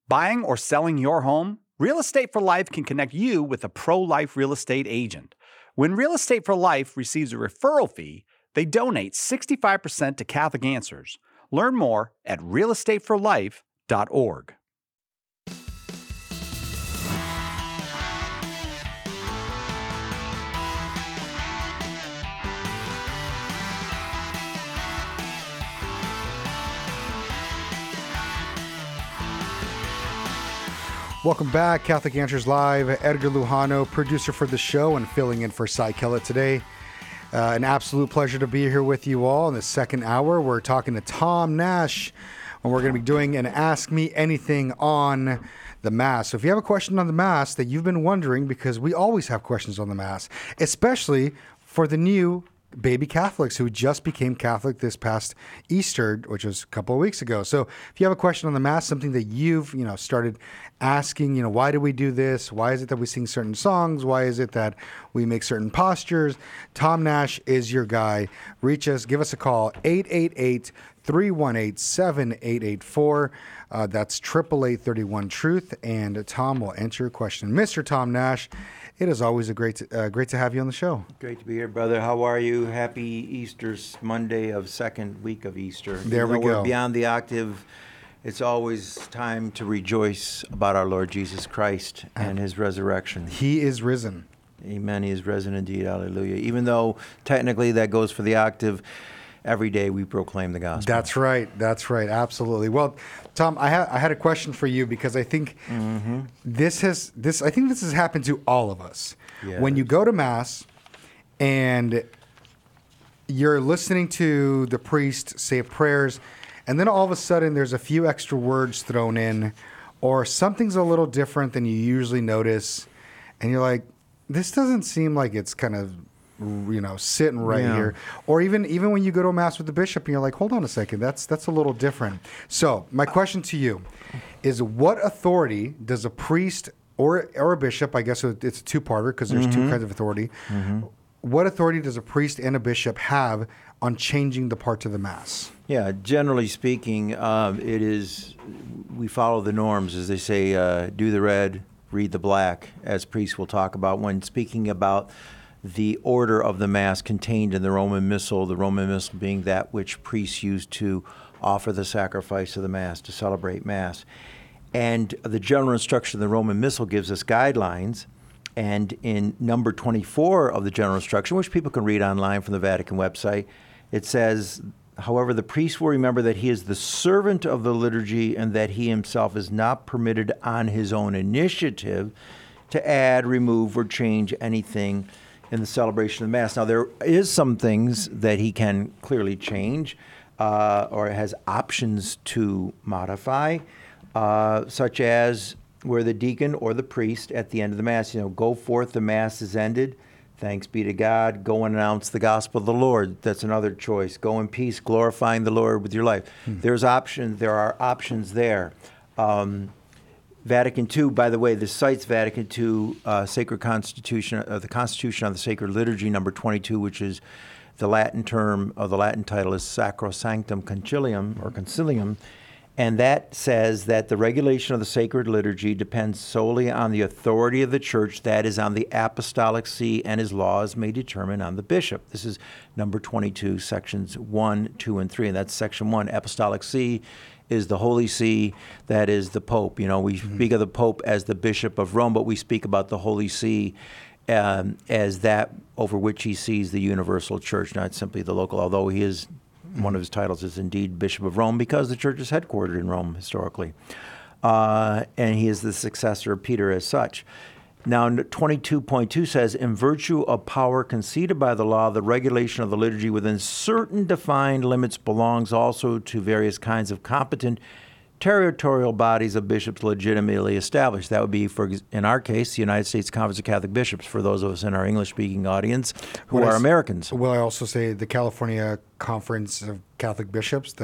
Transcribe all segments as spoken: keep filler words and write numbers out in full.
Buying or selling your home? Real Estate for Life can connect you with a pro-life real estate agent. When Real Estate for Life receives a referral fee, they donate sixty-five percent to Catholic Answers. Learn more at real estate for life dot org. Welcome back, Catholic Answers Live. Edgar Lujano, producer for the show and filling in for Cy Kellett today. Uh, an absolute pleasure to be here with you all in the second hour. We're talking to Tom Nash, and we're going to be doing an Ask Me Anything on the Mass. So if you have a question on the Mass that you've been wondering, because we always have questions on the Mass, especially for the new baby Catholics who just became Catholic this past Easter, which was a couple of weeks ago. So if you have a question on the Mass, something that you've, you know, started asking, you know, why do we do this? Why is it that we sing certain songs? Why is it that we make certain postures? Tom Nash is your guy. Reach us, give us a call, eight eight eight, three one eight, seven eight eight four. Uh, that's eight eight eight, three one, truth, and Tom will answer your question. Mister Tom Nash, it is always a great to, uh, great to have you on the show. Great to be here, brother. How are you? Happy Easter's Monday of second week of Easter. There Even we though go. We're beyond the octave. It's always time to rejoice about our Lord Jesus Christ and his resurrection. He is risen. Amen. He is risen indeed. Hallelujah. Even though technically that goes for the octave, every day we proclaim the gospel. That's right. That's right. Absolutely. Well, Tom, I, ha- I had a question for you because I think Mm-hmm. this has this. I think this has happened to all of us. Yes. When you go to Mass and you're listening to the priest say prayers, and then all of a sudden there's a few extra words thrown in, or something's a little different than you usually notice, and you're like, this doesn't seem like it's kind of, you know, sitting right Yeah. here. Or even even when you go to a Mass with the bishop and you're like, hold on a second, that's that's a little different. So my question to you is, what authority does a priest or or a bishop, I guess it's a two-parter because there's Mm-hmm. two kinds of authority, what authority does a priest and a bishop have on changing the parts of the Mass? Yeah, generally speaking, um, it is, we follow the norms, as they say, uh, do the red, read the black, as priests will talk about when speaking about the order of the Mass contained in the Roman Missal, the Roman Missal being that which priests used to offer the sacrifice of the Mass, to celebrate Mass. And the general instruction of the Roman Missal gives us guidelines, and in number twenty-four of the general instruction, which people can read online from the Vatican website, it says, however, the priest will remember that he is the servant of the liturgy and that he himself is not permitted on his own initiative to add, remove, or change anything in the celebration of the Mass. Now, there is some things that he can clearly change uh, or has options to modify, uh, such as where the deacon or the priest at the end of the Mass, you know, go forth, the Mass is ended, thanks be to God, go and announce the gospel of the Lord. That's another choice. Go in peace, glorifying the Lord with your life. Hmm. There's options. There are options there. Um, Vatican Two, by the way, this cites Vatican Two, uh, Sacred Constitution, uh, the Constitution on the Sacred Liturgy, number twenty-two, which is the Latin term, or the Latin title is Sacrosanctum Concilium, or Concilium, and that says that the regulation of the Sacred Liturgy depends solely on the authority of the Church, that is, on the Apostolic See, and his laws may determine on the bishop. This is number twenty-two, sections one, two, and three, and that's section one, Apostolic See is the Holy See, that is the Pope. You know, we mm-hmm. speak of the Pope as the Bishop of Rome, but we speak about the Holy See um, as that over which he sees the universal church, not simply the local, although he is, mm-hmm. one of his titles is indeed Bishop of Rome because the church is headquartered in Rome historically. Uh, and he is the successor of Peter as such. Now, twenty-two point two says, in virtue of power conceded by the law, the regulation of the liturgy within certain defined limits belongs also to various kinds of competent territorial bodies of bishops legitimately established. That would be, for in our case, the United States Conference of Catholic Bishops, for those of us in our English-speaking audience who What are is, Americans. Will I also say the California Conference of Catholic Bishops? Does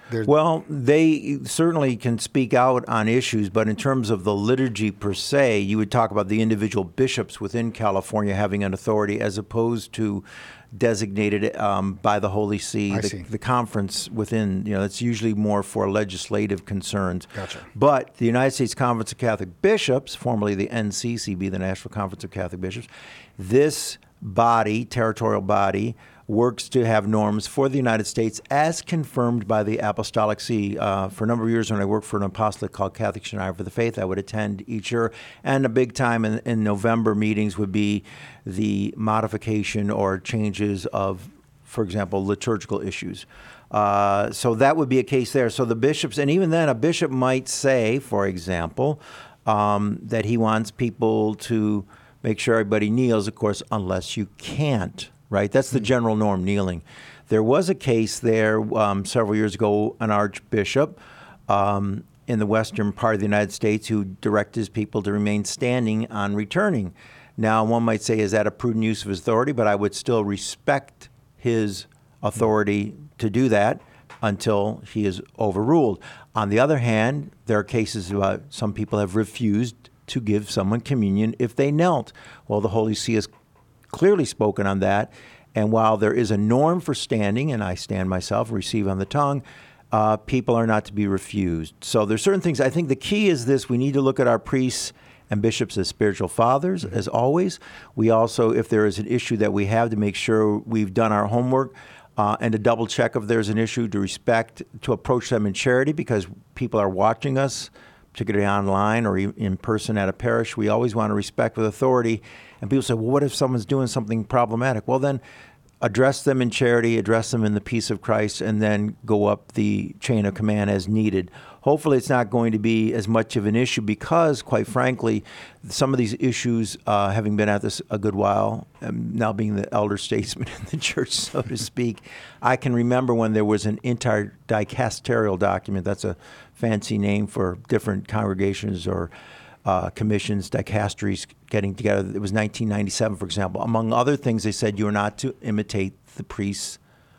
There's, Well, they certainly can speak out on issues, but in terms of the liturgy per se, you would talk about the individual bishops within California having an authority as opposed to designated um, by the Holy See, I the, see. the conference within, you know, it's usually more for legislative concerns. Gotcha. But the United States Conference of Catholic Bishops, formerly the N C C B, the National Conference of Catholic Bishops, this body, territorial body, works to have norms for the United States as confirmed by the Apostolic See. Uh, for a number of years when I worked for an apostolate called Catholic United for the Faith, I would attend each year. And a big time in, in November meetings would be the modification or changes of, for example, liturgical issues. Uh, so that would be a case there. So the bishops, and even then a bishop might say, for example, um, that he wants people to make sure everybody kneels, of course, unless you can't. Right, that's the general norm, kneeling. There was a case there um, several years ago, an archbishop um, in the western part of the United States who directed his people to remain standing on returning. Now, one might say, is that a prudent use of his authority? But I would still respect his authority to do that until he is overruled. On the other hand, there are cases where some people have refused to give someone communion if they knelt. Well, the Holy See has clearly spoken on that, and while there is a norm for standing, and I stand myself, receive on the tongue, uh, people are not to be refused. So there's certain things. I think the key is this: we need to look at our priests and bishops as spiritual fathers, mm-hmm. as always. We also, if there is an issue that we have, to make sure we've done our homework uh, and to double check if there's an issue, to respect, to approach them in charity, because people are watching us, particularly online or in person at a parish. We always want to respect with authority. And people say, well, what if someone's doing something problematic? Well, then address them in charity, address them in the peace of Christ, and then go up the chain of command as needed. Hopefully it's not going to be as much of an issue because, quite frankly, some of these issues, uh, having been at this a good while, um, now being the elder statesman in the church, so to speak, I can remember when there was an interdicasterial document. That's a fancy name for different congregations or uh, commissions, dicasteries getting together. It was nineteen ninety-seven, for example. Among other things, they said you are not to imitate the priests'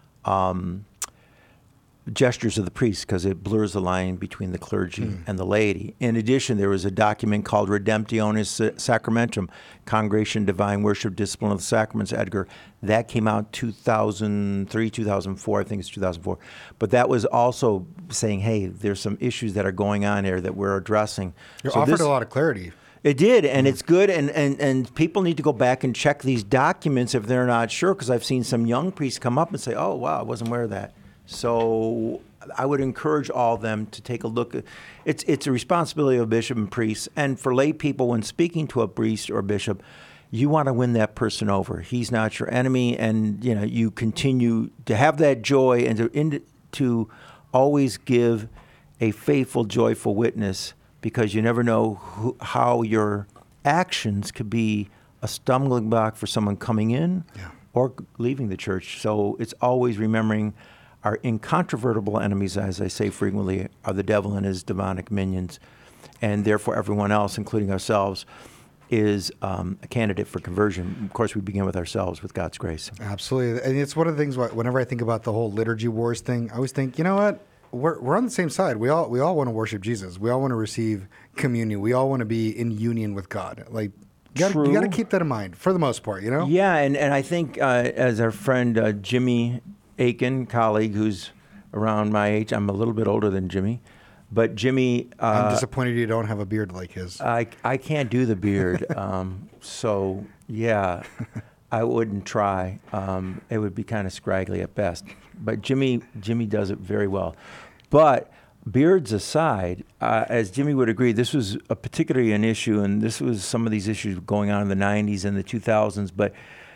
um, gestures of the priests because it blurs the line between the clergy mm. and the laity. In addition, there was a document called Redemptionis Sacramentum, Congregation Divine Worship Discipline of the Sacraments, Edgar. That came out two thousand three, two thousand four, I think it's two thousand four. But that was also saying, hey, there's some issues that are going on here that we're addressing. You're so offered this, a lot of clarity. It did, and mm. it's good, and, and, and people need to go back and check these documents if they're not sure, because I've seen some young priests come up and say, oh, wow, I wasn't aware of that. So I would encourage all of them to take a look. At, it's it's a responsibility of a bishop and priests, and for lay people, when speaking to a priest or bishop, you want to win that person over. He's not your enemy, and you know you continue to have that joy and to in, to always give a faithful, joyful witness, because you never know who, how your actions could be a stumbling block for someone coming in yeah. or leaving the church. So it's always remembering. Our incontrovertible enemies, as I say frequently, are the devil and his demonic minions. And therefore, everyone else, including ourselves, is um, a candidate for conversion. Of course, we begin with ourselves, with God's grace. Absolutely. And it's one of the things, whenever I think about the whole liturgy wars thing, I always think, you know what? We're, we're on the same side. We all we all want to worship Jesus. We all want to receive communion. We all want to be in union with God. Like, you got you got to keep that in mind, for the most part, you know? Yeah, and, and I think, uh, as our friend uh, Jimmy Aiken, colleague who's around my age. I'm a little bit older than Jimmy, but Jimmy. Uh, I'm disappointed you don't have a beard like his. I I can't do the beard, um, so yeah, I wouldn't try. Um, it would be kind of scraggly at best. But Jimmy Jimmy does it very well. But beards aside, uh, as Jimmy would agree, this was a particularly an issue, and this was some of these issues going on in the nineties and the two thousands, but.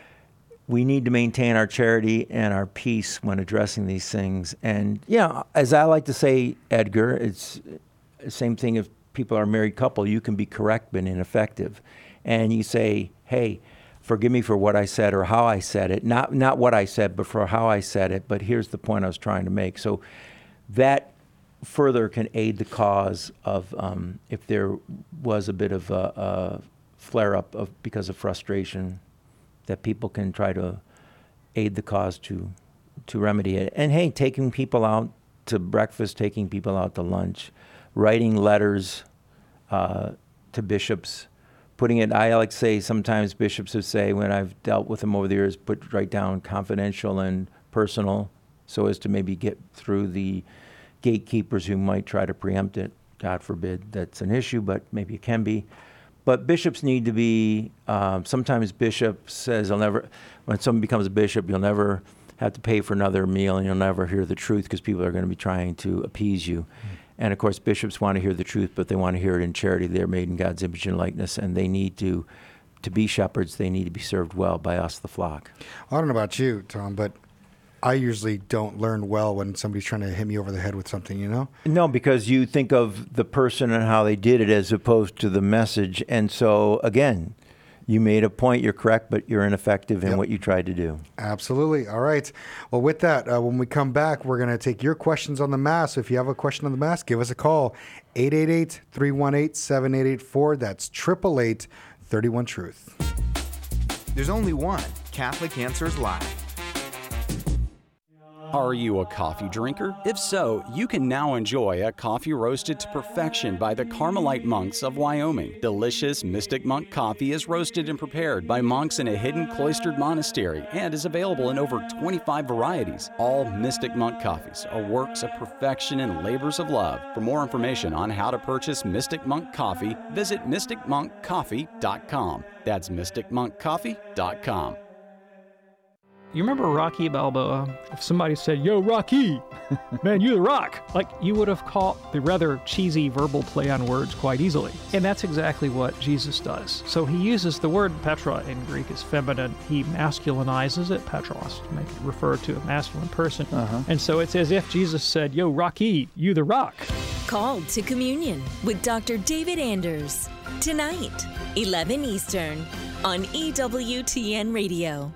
We need to maintain our charity and our peace when addressing these things. And, yeah, as I like to say, Edgar, it's the same thing if people are a married couple. You can be correct but ineffective. And you say, hey, forgive me for what I said or how I said it. Not not what I said, but for how I said it. But here's the point I was trying to make. So that further can aid the cause of um, if there was a bit of a, a flare-up of because of frustration, that people can try to aid the cause to to remedy it. And hey, taking people out to breakfast, taking people out to lunch, writing letters uh, to bishops, putting it, I like to say sometimes bishops would say when I've dealt with them over the years, put write down confidential and personal so as to maybe get through the gatekeepers who might try to preempt it. God forbid that's an issue, but maybe it can be. But bishops need to be, um, sometimes bishop says, I'll never, when someone becomes a bishop, you'll never have to pay for another meal and you'll never hear the truth because people are going to be trying to appease you. Mm-hmm. And of course, bishops want to hear the truth, but they want to hear it in charity. They're made in God's image and likeness, and they need to, to be shepherds. They need to be served well by us, the flock. I don't know about you, Tom, but I usually don't learn well when somebody's trying to hit me over the head with something, you know? No, because you think of the person and how they did it as opposed to the message. And so, again, you made a point, you're correct, but you're ineffective in Yep. what you tried to do. Absolutely. All right. Well, with that, uh, when we come back, we're going to take your questions on the Mass. So if you have a question on the Mass, give us a call. eight eight eight, three one eight, seven eight eight four. That's eight eight eight, three one, Truth. There's only one Catholic Answers Live. Are you a coffee drinker? If so, you can now enjoy a coffee roasted to perfection by the Carmelite monks of Wyoming. Delicious Mystic Monk coffee is roasted and prepared by monks in a hidden cloistered monastery and is available in over twenty-five varieties. All Mystic Monk coffees are works of perfection and labors of love. For more information on how to purchase Mystic Monk coffee, visit mystic monk coffee dot com. That's mystic monk coffee dot com. You remember Rocky Balboa? If somebody said, "Yo, Rocky, man, you the Rock," like you would have caught the rather cheesy verbal play on words quite easily. And that's exactly what Jesus does. So he uses the word Petra in Greek as feminine. He masculinizes it, Petros, to make it refer to a masculine person. Uh-huh. And so it's as if Jesus said, "Yo, Rocky, you the Rock." Called to Communion with Doctor David Anders. Tonight, eleven Eastern, on E W T N Radio.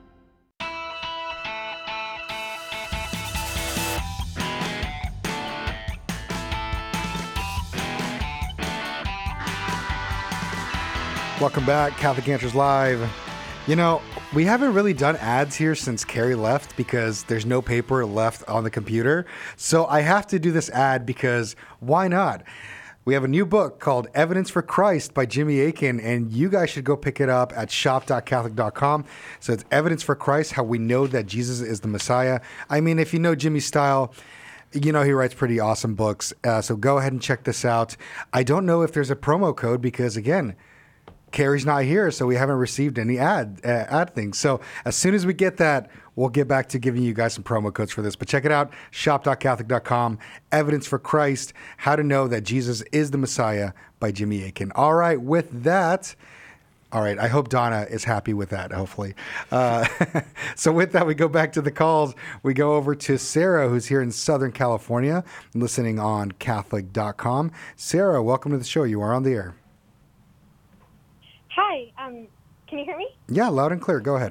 Welcome back, Catholic Answers Live. You know, we haven't really done ads here since Carrie left because there's no paper left on the computer. So I have to do this ad because why not? We have a new book called Evidence for Christ by Jimmy Akin, and you guys should go pick it up at shop dot catholic dot com. So it's Evidence for Christ, how we know that Jesus is the Messiah. I mean, if you know Jimmy's style, you know he writes pretty awesome books. Uh, so go ahead and check this out. I don't know if there's a promo code because, again, Carrie's not here, so we haven't received any ad uh, ad things. So as soon as we get that, we'll get back to giving you guys some promo codes for this. But check it out, shop dot catholic dot com. Evidence for Christ, How to Know That Jesus is the Messiah by Jimmy Akin. All right, with that, all right, I hope Donna is happy with that, hopefully. Uh, so with that, we go back to the calls. We go over to Sarah, who's here in Southern California, listening on Catholic dot com. Sarah, welcome to the show. You are on the air. Hi, um, can you hear me? Yeah, loud and clear. Go ahead.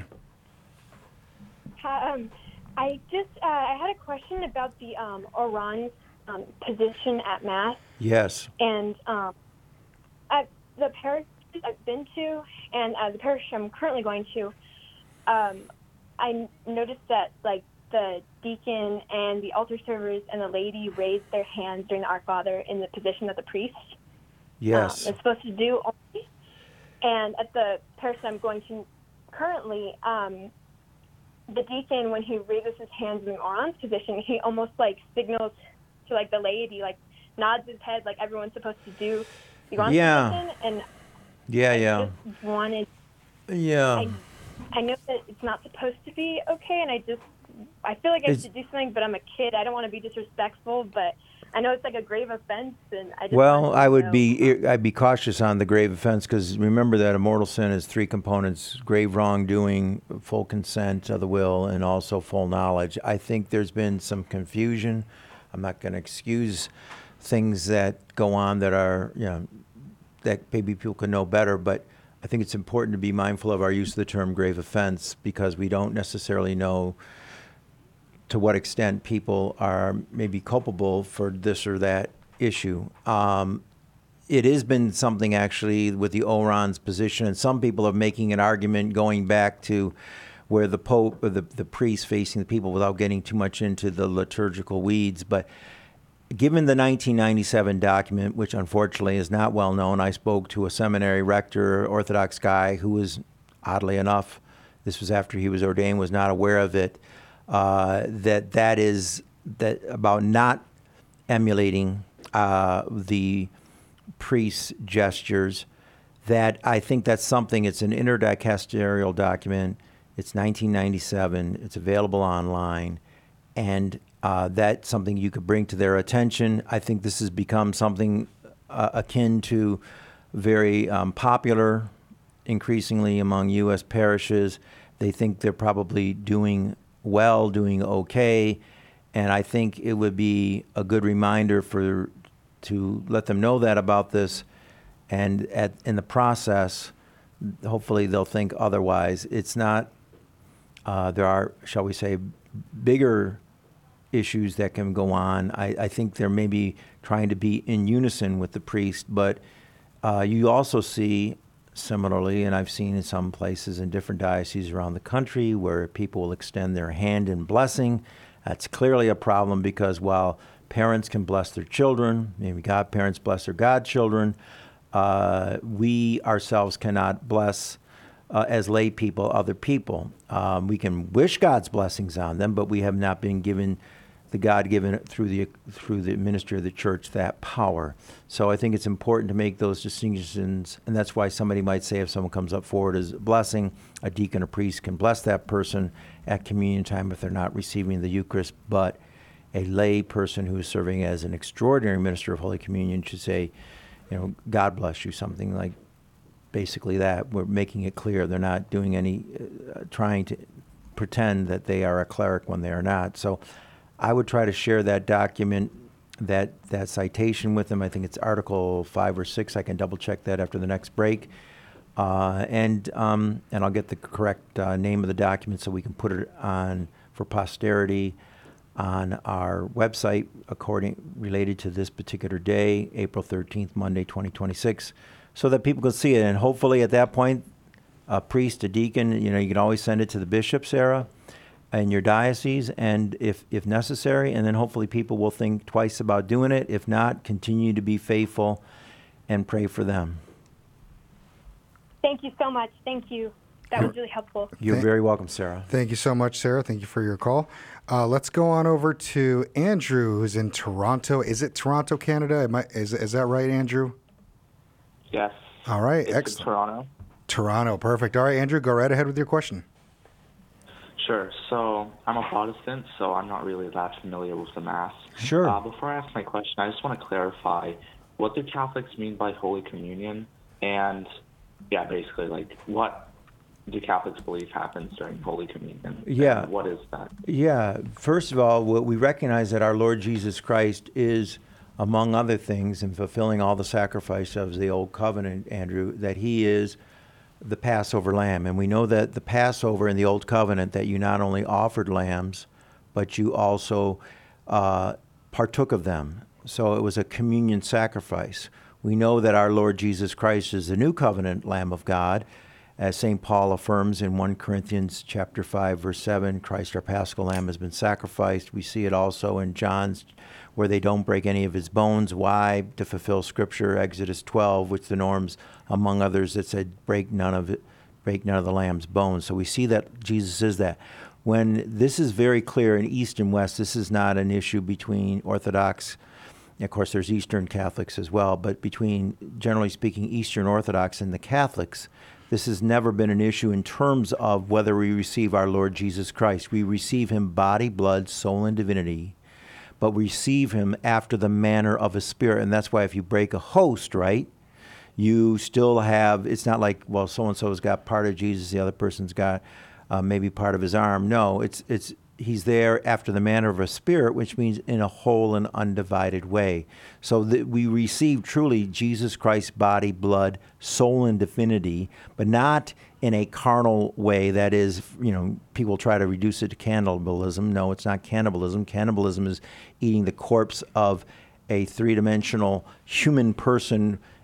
Um, I just, uh, I had a question about the um, Oran's um, position at Mass. Yes. And um, at the parish I've been to, and uh, the parish I'm currently going to, um, I noticed that, like, the deacon and the altar servers and the laity raised their hands during the Our Father in the position that the priest Yes. um, is supposed to do only. And at the parish I'm going to currently, um, the deacon, when he raises his hands in the Oran's position, he almost like signals to like the laity, like nods his head, like everyone's supposed to do the Oran's Yeah. position. And Yeah, I yeah. just wanted, Yeah. I, I know that it's not supposed to be okay, and I just, I feel like I It's- should do something, but I'm a kid. I don't want to be disrespectful, but I know it's like a grave offense, and I just Well, wanted to I would know. be I'd be cautious on the grave offense because remember that a mortal sin is three components: grave wrongdoing, full consent of the will, and also full knowledge. I think there's been some confusion. I'm not going to excuse things that go on that are, you know, that maybe people could know better, but I think it's important to be mindful of our use of the term grave offense because we don't necessarily know to what extent people are maybe culpable for this or that issue. Um, it has been something actually with the Oran's position, and some people are making an argument going back to where the Pope or the, the priest facing the people, without getting too much into the liturgical weeds. But given the nineteen ninety-seven document, which unfortunately is not well known, I spoke to a seminary rector, Orthodox guy, who was, oddly enough, this was after he was ordained, was not aware of it, uh, that that is that about not emulating uh, the priest's gestures, that I think that's something, it's an interdicasterial document, it's nineteen ninety-seven, it's available online, and uh, that's something you could bring to their attention. I think this has become something uh, akin to very um, popular increasingly among U S parishes. They think they're probably doing well, doing okay, and I think it would be a good reminder for to let them know that about this, and at in the process, hopefully they'll think otherwise. It's not, uh, there are, shall we say, bigger issues that can go on. I, I think they're maybe trying to be in unison with the priest, but uh, you also see, similarly, and I've seen in some places in different dioceses around the country where people will extend their hand in blessing. That's clearly a problem, because while parents can bless their children, maybe godparents bless their godchildren, uh, we ourselves cannot bless, uh, as lay people, other people. Um, we can wish God's blessings on them, but we have not been given the God-given through the through the ministry of the church that power. So I think it's important to make those distinctions, and that's why somebody might say, if someone comes up forward as a blessing, a deacon or priest can bless that person at communion time if they're not receiving the Eucharist, but a lay person who is serving as an extraordinary minister of Holy Communion should say, you know, God bless you, something like basically that. We're making it clear they're not doing any, uh, trying to pretend that they are a cleric when they are not. So I would try to share that document, that that citation with them. I think it's Article five or six. I can double check that after the next break. Uh, and um, and I'll get the correct uh, name of the document so we can put it on for posterity on our website, according related to this particular day, April thirteenth, Monday, twenty twenty-six, so that people can see it. And hopefully at that point, a priest, a deacon, you know, you can always send it to the bishop, Sarah, in your diocese, and if, if necessary, and then hopefully people will think twice about doing it. If not, continue to be faithful and pray for them. Thank you so much. Thank you. That was really helpful. You're Thank, very welcome, Sarah. Thank you so much, Sarah. Thank you for your call. Uh, let's go on over to Andrew, who's in Toronto. Is it Toronto, Canada? Am I, is, is that right, Andrew? Yes. All right. It's Excellent. in Toronto. Toronto. Perfect. All right, Andrew, go right ahead with your question. Sure. So I'm a Protestant, so I'm not really that familiar with the Mass. Sure. Uh, before I ask my question, I just want to clarify, what do Catholics mean by Holy Communion? And, yeah, basically, like, what do Catholics believe happens during Holy Communion? Yeah. And what is that? Yeah. First of all, what we recognize that our Lord Jesus Christ is, among other things, in fulfilling all the sacrifice of the Old Covenant, Andrew, that he is the Passover lamb. And we know that the Passover in the Old Covenant, that you not only offered lambs, but you also uh, partook of them. So it was a communion sacrifice. We know that our Lord Jesus Christ is the New Covenant Lamb of God. As Saint Paul affirms in First Corinthians chapter five, verse seven, Christ our Paschal Lamb has been sacrificed. We see it also in John's, where they don't break any of his bones. Why? To fulfill Scripture, Exodus twelve, which the norms, among others, that said, break none of it, break none of the lamb's bones. So we see that Jesus is that. When this is very clear in East and West, this is not an issue between Orthodox. Of course, there's Eastern Catholics as well, but between, generally speaking, Eastern Orthodox and the Catholics, this has never been an issue in terms of whether we receive our Lord Jesus Christ. We receive him body, blood, soul, and divinity, but we receive him after the manner of a spirit. And that's why if you break a host, right, you still have, it's not like, well, so-and-so's got part of Jesus, the other person's got uh, maybe part of his arm. No, it's it's he's there after the manner of a spirit, which means in a whole and undivided way. So that we receive truly Jesus Christ's body, blood, soul, and divinity, but not in a carnal way. That is, you know, people try to reduce it to cannibalism. No, it's not cannibalism. Cannibalism is eating the corpse of a three-dimensional human person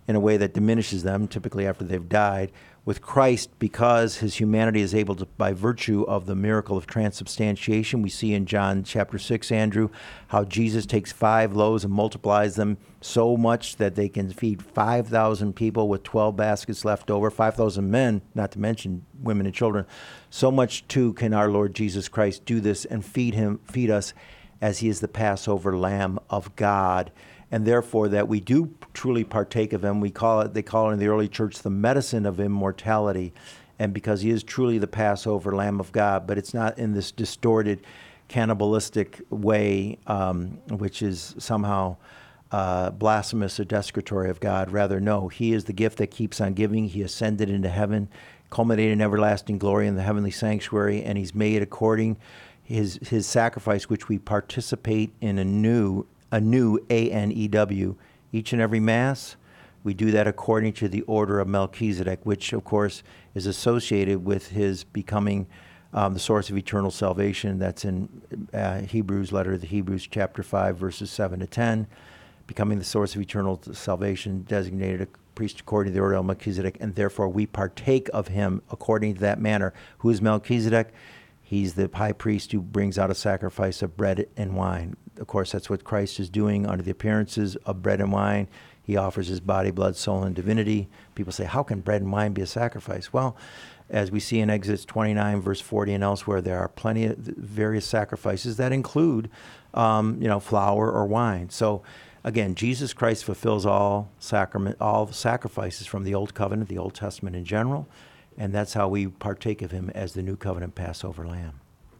in a way that diminishes them, typically after they've died. With Christ, because his humanity is able to, by virtue of the miracle of transubstantiation, we see in John chapter six, Andrew, how Jesus takes five loaves and multiplies them so much that they can feed five thousand people with twelve baskets left over, five thousand men, not to mention women and children. So much, too, can our Lord Jesus Christ do this and feed him, feed us as he is the Passover Lamb of God. And therefore, that we do truly partake of him. We call it, they call it in the early church, the medicine of immortality. And because he is truly the Passover Lamb of God, but it's not in this distorted, cannibalistic way, um, which is somehow uh, blasphemous or desecratory of God. Rather, no, he is the gift that keeps on giving. He ascended into heaven, culminated in everlasting glory in the heavenly sanctuary, and he's made according his his sacrifice, which we participate in anew, anew, A N E W, each and every Mass. We do that according to the order of Melchizedek, which, of course, is associated with his becoming um, the source of eternal salvation. That's in uh, Hebrews, letter of the Hebrews, chapter five, verses seven to ten. Becoming the source of eternal salvation, designated a priest according to the order of Melchizedek, and therefore we partake of him according to that manner. Who is Melchizedek? He's the high priest who brings out a sacrifice of bread and wine. Of course, that's what Christ is doing under the appearances of bread and wine. He offers his body, blood, soul, and divinity. People say, how can bread and wine be a sacrifice? Well, as we see in Exodus twenty-nine, verse forty, and elsewhere, there are plenty of various sacrifices that include, um, you know, flour or wine. So, again, Jesus Christ fulfills all sacrament, all sacrifices from the Old Covenant, the Old Testament in general, and that's how we partake of him as the New Covenant Passover Lamb.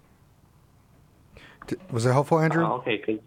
Was that helpful, Andrew? Uh, okay, good.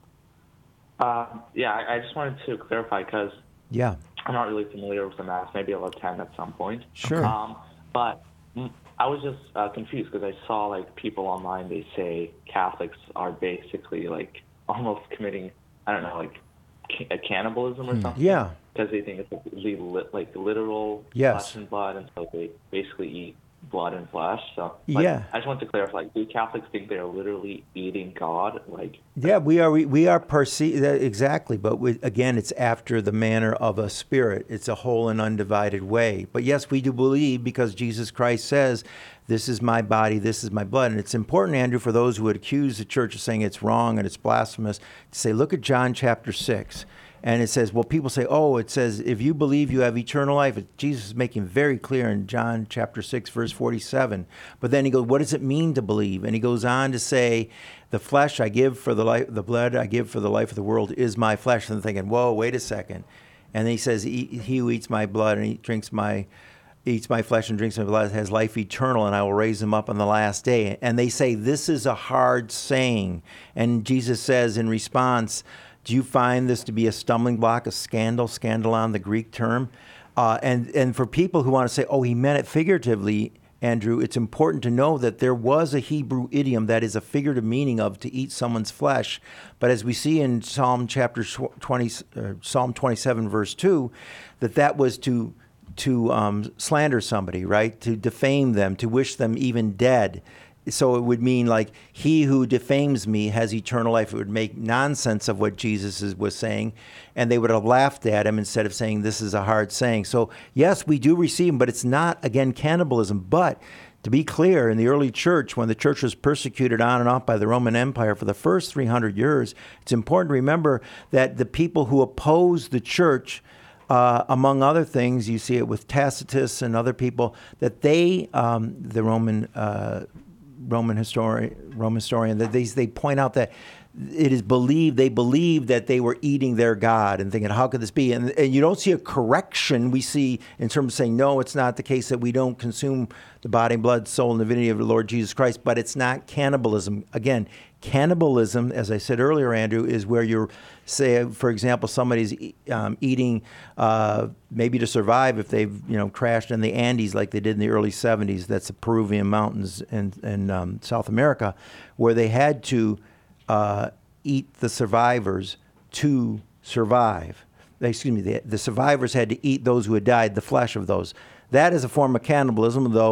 Uh, yeah, I, I just wanted to clarify because yeah. I'm not really familiar with the Mass. Maybe I'll attend at some point. Sure. Um, but I was just uh, confused because I saw like people online, they say Catholics are basically like almost committing, I don't know, like ca- cannibalism or Hmm. something. Yeah. Because they think it's like, li- like literal Yes. flesh and blood, and so they basically eat blood and flesh. So like, Yeah. I just want to clarify, like, do Catholics think they're literally eating God? Like, Yeah, we are. We, we are perceived exactly, but we, again, it's after the manner of a spirit. It's a whole and undivided way. But yes, we do believe because Jesus Christ says, "This is my body, this is my blood." And it's important, Andrew, for those who would accuse the church of saying it's wrong and it's blasphemous, to say, look at John chapter six. And it says, well, people say, oh, it says, if you believe you have eternal life. Jesus is making very clear in John chapter six, verse forty-seven. But then he goes, what does it mean to believe? And he goes on to say, the flesh I give for the life, the blood I give for the life of the world is my flesh. And I'm thinking, whoa, wait a second. And then he says, he who eats my blood and he drinks my, eats my flesh and drinks my blood has life eternal, and I will raise him up on the last day. And they say, this is a hard saying. And Jesus says in response, do you find this to be a stumbling block, a scandal, scandalon, the Greek term? Uh, and, and for people who want to say, oh, he meant it figuratively, Andrew, it's important to know that there was a Hebrew idiom that is a figurative meaning of to eat someone's flesh. But as we see in Psalm chapter twenty, uh, Psalm twenty-seven, verse two, that that was to to um, slander somebody, right? To defame them, to wish them even dead. So it would mean like, he who defames me has eternal life. It would make nonsense of what Jesus is, was saying, and they would have laughed at him instead of saying this is a hard saying. So yes, we do receive him, but it's not, again, cannibalism. But to be clear, in the early church, when the church was persecuted on and off by the Roman Empire for the first three hundred years, it's important to remember that the people who opposed the church, Uh, among other things, you see it with Tacitus and other people, that they, um, the Roman uh, Roman historian, Roman historian, that they they point out that it is believed, they believed that they were eating their God and thinking, how could this be? And, and you don't see a correction we see in terms of saying, no, it's not the case that we don't consume the body, blood, soul, and divinity of the Lord Jesus Christ, but it's not cannibalism. Again, cannibalism, as I said earlier, Andrew, is where you're, say, for example, somebody's um, eating uh, maybe to survive if they've, you know, crashed in the Andes like they did in the early seventies. That's the Peruvian mountains in, in um, South America, where they had to uh, eat the survivors to survive. They, excuse me, the, the survivors had to eat those who had died, the flesh of those. That is a form of cannibalism, though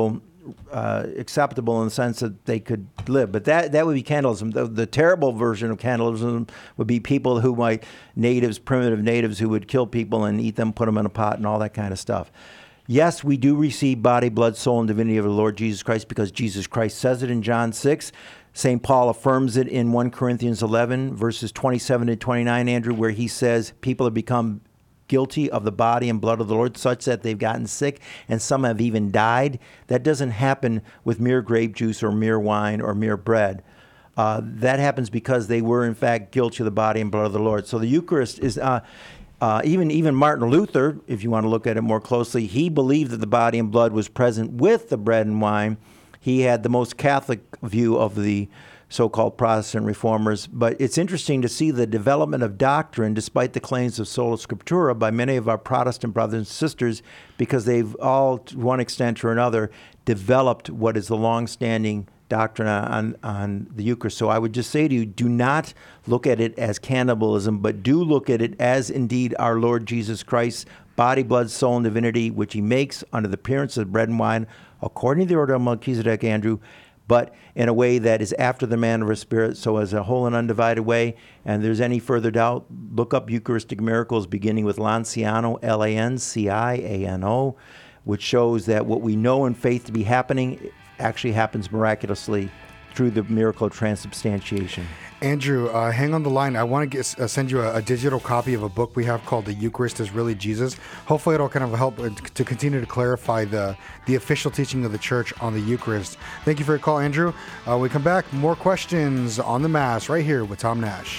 uh, acceptable in the sense that they could live. But that, that would be cannibalism. The, the terrible version of cannibalism would be people who might, natives, primitive natives who would kill people and eat them, put them in a pot and all that kind of stuff. Yes, we do receive body, blood, soul, and divinity of the Lord Jesus Christ because Jesus Christ says it in John six. Saint Paul affirms it in First Corinthians eleven, verses twenty-seven to twenty-nine, Andrew, where he says people have become guilty of the body and blood of the Lord such that they've gotten sick and some have even died. That doesn't happen with mere grape juice or mere wine or mere bread. Uh, that happens because they were, in fact, guilty of the body and blood of the Lord. So the Eucharist is... Uh, Uh, even even Martin Luther, if you want to look at it more closely, he believed that the body and blood was present with the bread and wine. He had the most Catholic view of the so-called Protestant reformers. But it's interesting to see the development of doctrine, despite the claims of sola scriptura, by many of our Protestant brothers and sisters, because they've all, to one extent or another, developed what is the long-standing doctrine on, on the Eucharist. So I would just say to you, do not look at it as cannibalism, but do look at it as indeed our Lord Jesus Christ's body, blood, soul, and divinity, which he makes under the appearance of bread and wine, according to the order of Melchizedek, Andrew, but in a way that is after the manner of a spirit, so as a whole and undivided way. And if there's any further doubt, look up Eucharistic miracles beginning with Lanciano, L A N C I A N O, which shows that what we know in faith to be happening actually happens miraculously through the miracle of transubstantiation. Andrew, uh, hang on the line. I want to get, uh, send you a, a digital copy of a book we have called The Eucharist is Really Jesus. Hopefully it'll kind of help uh, to continue to clarify the, the official teaching of the church on the Eucharist. Thank you for your call, Andrew. Uh, we come back, more questions on the Mass right here with Tom Nash.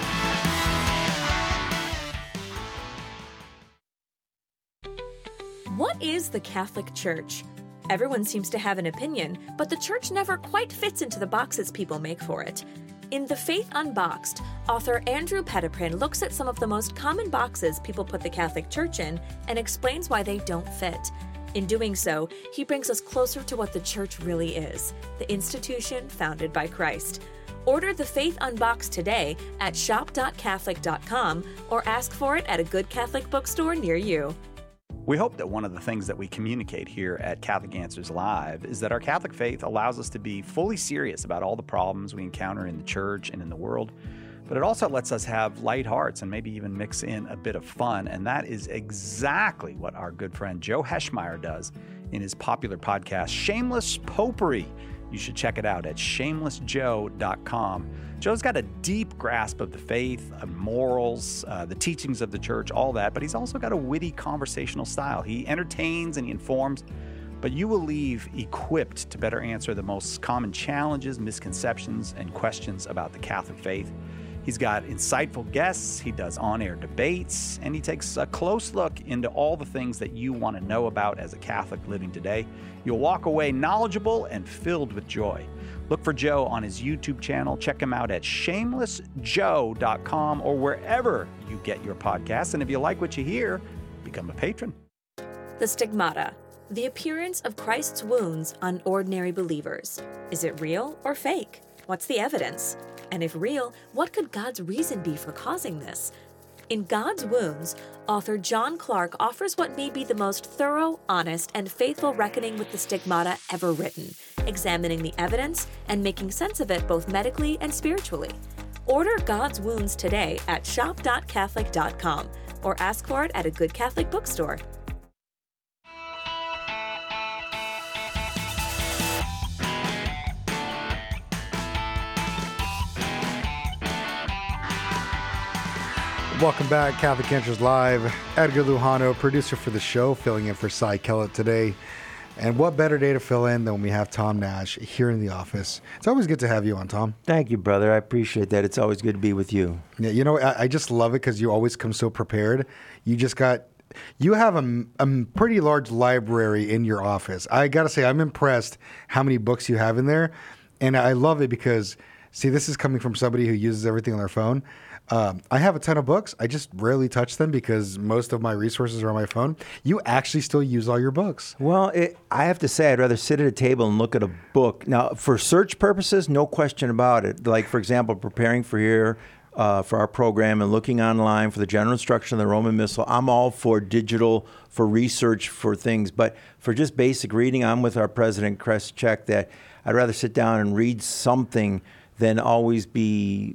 What is the Catholic Church? Everyone seems to have an opinion, but the church never quite fits into the boxes people make for it. In The Faith Unboxed, author Andrew Petiprin looks at some of the most common boxes people put the Catholic Church in and explains why they don't fit. In doing so, he brings us closer to what the church really is, the institution founded by Christ. Order The Faith Unboxed today at shop dot catholic dot com or ask for it at a good Catholic bookstore near you. We hope that one of the things that we communicate here at Catholic Answers Live is that our Catholic faith allows us to be fully serious about all the problems we encounter in the church and in the world, but it also lets us have light hearts and maybe even mix in a bit of fun, and that is exactly what our good friend Joe Heschmeyer does in his popular podcast, Shameless Popery. You should check it out at shameless joe dot com. Joe's got a deep grasp of the faith, of morals, uh, the teachings of the church, all that, but he's also got a witty conversational style. He entertains and he informs, but you will leave equipped to better answer the most common challenges, misconceptions, and questions about the Catholic faith. He's got insightful guests, he does on-air debates, and he takes a close look into all the things that you want to know about as a Catholic living today. You'll walk away knowledgeable and filled with joy. Look for Joe on his YouTube channel. Check him out at shameless joe dot com or wherever you get your podcasts. And if you like what you hear, become a patron. The stigmata, the appearance of Christ's wounds on ordinary believers. Is it real or fake? What's the evidence? And if real, what could God's reason be for causing this? In God's Wounds, author John Clark offers what may be the most thorough, honest, and faithful reckoning with the stigmata ever written, examining the evidence and making sense of it both medically and spiritually. Order God's Wounds today at shop dot catholic dot com or ask for it at a good Catholic bookstore. Welcome back, Catholic Answers Live. Edgar Lujano, producer for the show, filling in for Cy Kellett today. And what better day to fill in than when we have Tom Nash here in the office. It's always good to have you on, Tom. Thank you, brother. I appreciate that. It's always good to be with you. Yeah, you know, I, I just love it because you always come so prepared. You just got, you have a, a pretty large library in your office. I got to say, I'm impressed how many books you have in there. And I love it because, see, this is coming from somebody who uses everything on their phone. Um, I have a ton of books. I just rarely touch them because most of my resources are on my phone. You actually still use all your books. Well, it, I have to say I'd rather sit at a table and look at a book. Now, for search purposes, no question about it. Like, for example, preparing for here, uh, for our program and looking online for the general instruction of the Roman Missal. I'm all for digital, for research, for things. But for just basic reading, I'm with our president, Chris Check, that I'd rather sit down and read something than always be...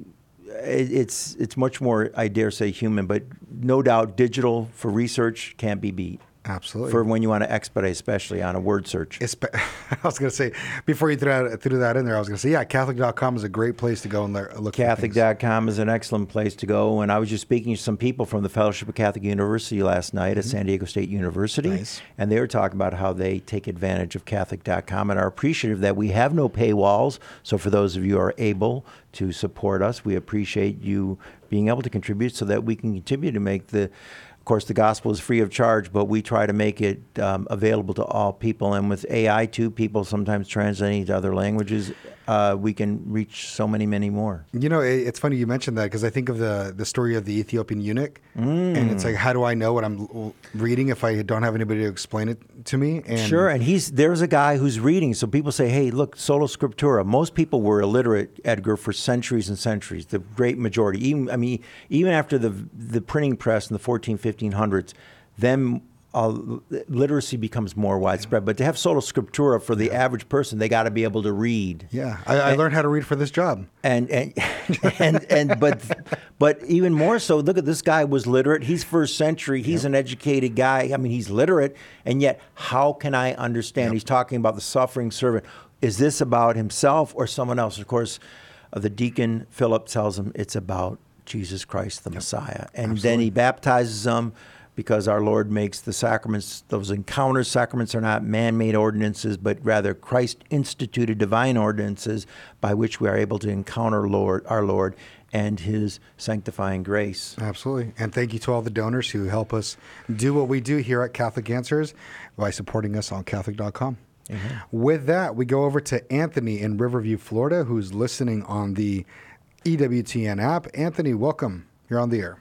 It's it's much more, I dare say, human, but no doubt digital for research can't be beat. Absolutely. For when you want to expedite, especially on a word search. Espe- I was going to say, before you threw that, threw that in there, I was going to say, yeah, Catholic dot com is a great place to go and le- look Catholic dot com is an excellent place to go. And I was just speaking to some people from the Fellowship of Catholic University last night mm-hmm. at San Diego State University. Nice. And they were talking about how they take advantage of Catholic dot com and are appreciative that we have no paywalls. So for those of you who are able to support us, we appreciate you being able to contribute so that we can continue to make the... Of course, the gospel is free of charge, but we try to make it um, available to all people. And with A I, too, people sometimes translating to other languages, uh, we can reach so many, many more. You know, it, it's funny you mentioned that because I think of the, the story of the Ethiopian eunuch. Mm. And it's like, how do I know what I'm l- reading if I don't have anybody to explain it to me? And sure, and he's there's a guy who's reading. So people say, hey, look, Sola Scriptura. Most people were illiterate, Edgar, for centuries and centuries, the great majority. Even I mean, even after the the printing press in the fourteen, fifteen hundreds, then uh, literacy becomes more widespread. Yeah. But to have Sola Scriptura for the yeah. average person, they got to be able to read. Yeah, I, I and, learned how to read for this job. And and and, and but but even more so, look at this guy was literate. He's first century. He's yep. an educated guy. I mean, he's literate, and yet how can I understand? Yep. He's talking about the suffering servant. Is this about himself or someone else? Of course, uh, the deacon Philip tells him it's about Jesus Christ, the yep. Messiah. And Absolutely. Then he baptizes them because our Lord makes the sacraments, those encounter sacraments are not man-made ordinances, but rather Christ-instituted divine ordinances by which we are able to encounter Lord, our Lord and his sanctifying grace. Absolutely. And thank you to all the donors who help us do what we do here at Catholic Answers by supporting us on Catholic dot com. Mm-hmm. With that, we go over to Anthony in Riverview, Florida, who's listening on the E W T N app. Anthony, welcome. You're on the air.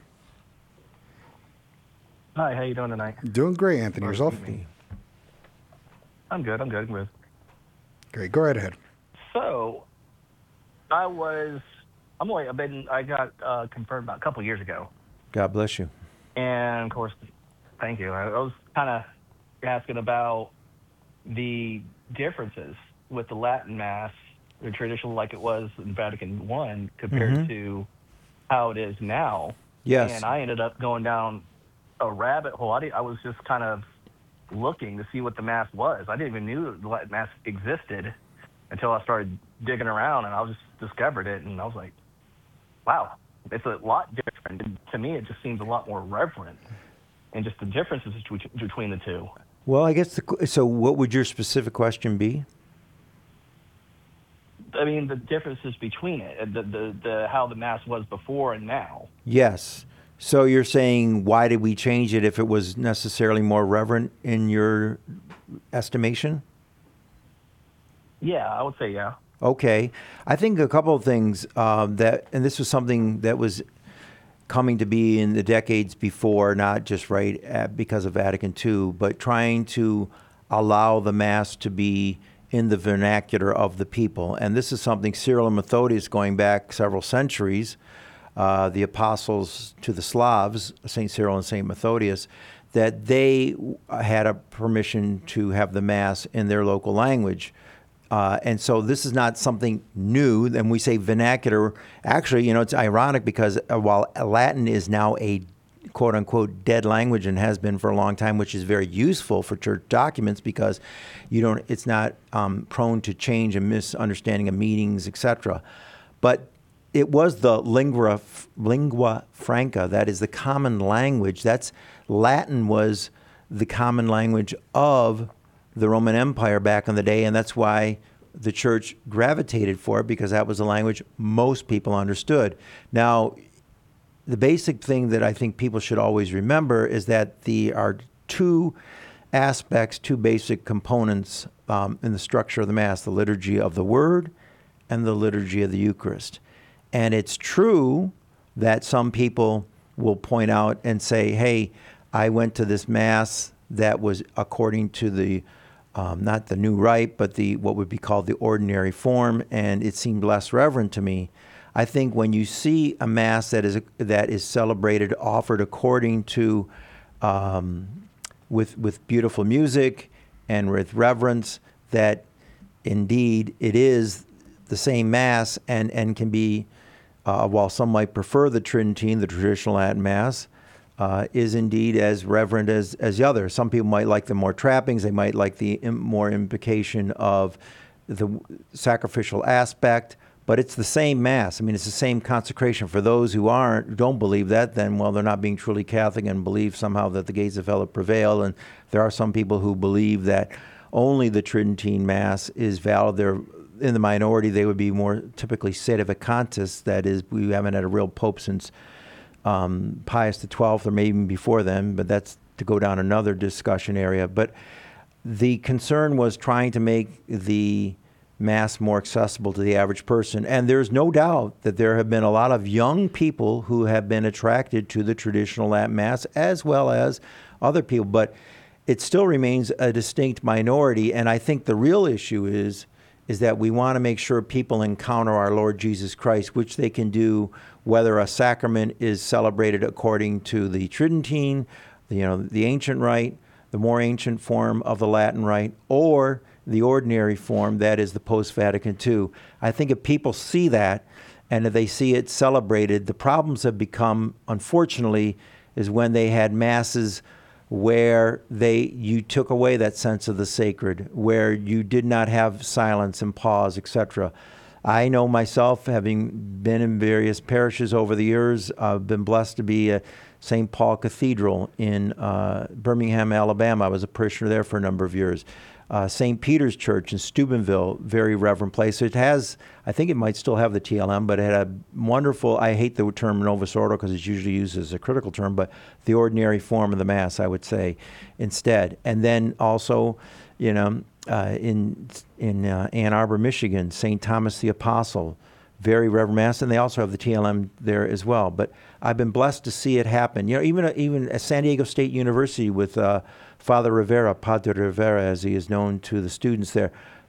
Hi, how you doing tonight? Doing great, Anthony. Yourself? I'm good. I'm good. I'm good. Great. Go right ahead. So, I was. I'm only. I've been. I got uh, confirmed about a couple years ago. God bless you. And of course, thank you. I, I was kind of asking about the differences with the Latin Mass, the traditional like it was in Vatican One, compared mm-hmm. to how it is now. Yes. And I ended up going down a rabbit hole. I, I was just kind of looking to see what the Mass was. I didn't even knew the Latin Mass existed until I started digging around, and I just discovered it, and I was like, wow, it's a lot different. And to me, it just seems a lot more reverent, and just the differences between the two. Well, I guess, the, so what would your specific question be? I mean, the differences between it, the, the, the how the Mass was before and now. Yes. So you're saying, why did we change it if it was necessarily more reverent in your estimation? Yeah, I would say yeah. Okay. I think a couple of things um, that, and this was something that was coming to be in the decades before, not just right at, because of Vatican Two, but trying to allow the Mass to be in the vernacular of the people. And this is something Cyril and Methodius, going back several centuries, uh, the apostles to the Slavs, Saint Cyril and Saint Methodius, that they had a permission to have the Mass in their local language. Uh, and so this is not something new. And we say vernacular. Actually, you know, it's ironic because uh, while Latin is now a quote unquote dead language and has been for a long time, which is very useful for church documents because you don't, it's not um, prone to change and misunderstanding of meanings, et cetera. But it was the lingua, lingua franca, that is the common language. That's Latin was the common language of the Roman Empire back in the day, and that's why the church gravitated for it, because that was the language most people understood. Now, the basic thing that I think people should always remember is that there are two aspects, two basic components um, in the structure of the Mass, the liturgy of the Word and the liturgy of the Eucharist. And it's true that some people will point out and say, hey, I went to this Mass that was according to the Um, not the new rite, but the what would be called the ordinary form, and it seemed less reverent to me. I think when you see a Mass that is that is celebrated, offered according to, um, with with beautiful music and with reverence, that indeed it is the same Mass and, and can be, uh, while some might prefer the Tridentine, the traditional Latin Mass, uh, is indeed as reverent as, as the other. Some people might like the more trappings. They might like the im- more implication of the sacrificial aspect, but it's the same Mass. I mean, it's the same consecration. For those who aren't, who don't believe that, then, well, they're not being truly Catholic and believe somehow that the gates of hell prevail. And there are some people who believe that only the Tridentine Mass is valid. They're in the minority. They would be more typically sedevacantists. That is, we haven't had a real pope since um, Pius the twelfth, or maybe even before then, but that's to go down another discussion area. But the concern was trying to make the Mass more accessible to the average person. And there's no doubt that there have been a lot of young people who have been attracted to the traditional Latin Mass, as well as other people. But it still remains a distinct minority. And I think the real issue is, is that we want to make sure people encounter our Lord Jesus Christ, which they can do whether a sacrament is celebrated according to the Tridentine, the, you know, the ancient rite, the more ancient form of the Latin rite, or the ordinary form, that is the post-Vatican two. I think if people see that, and if they see it celebrated, the problems have become, unfortunately, is when they had Masses where they you took away that sense of the sacred, where you did not have silence and pause, et cetera. I know myself, having been in various parishes over the years, I've been blessed to be at Saint Paul Cathedral in uh, Birmingham, Alabama. I was a parishioner there for a number of years. Uh, Saint Peter's Church in Steubenville, very reverent place. It has, I think it might still have the T L M, but it had a wonderful, I hate the term Novus Ordo because it's usually used as a critical term, but the ordinary form of the Mass, I would say, instead. And then also, you know, uh, in in uh, Ann Arbor, Michigan, Saint Thomas the Apostle, very reverent Mass, and they also have the T L M there as well. But I've been blessed to see it happen. You know, even even at San Diego State University with uh, Father Rivera, Padre Rivera, as he is known to the students there,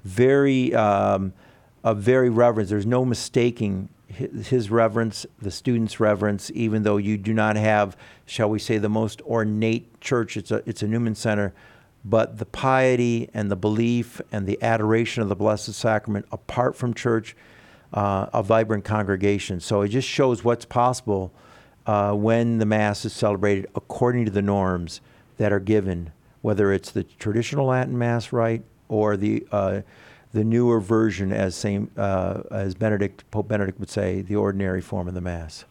very um, a very reverent. There's no mistaking his, his reverence, the students' reverence, even though you do not have, shall we say, the most ornate church. It's a it's a Newman Center. But the piety and the belief and the adoration of the Blessed Sacrament apart from church, uh, a vibrant congregation. So it just shows what's possible uh, when the Mass is celebrated according to the norms that are given, whether it's the traditional Latin Mass rite or the uh, the newer version, as Saint uh, as Benedict Pope Benedict would say, the ordinary form of the Mass.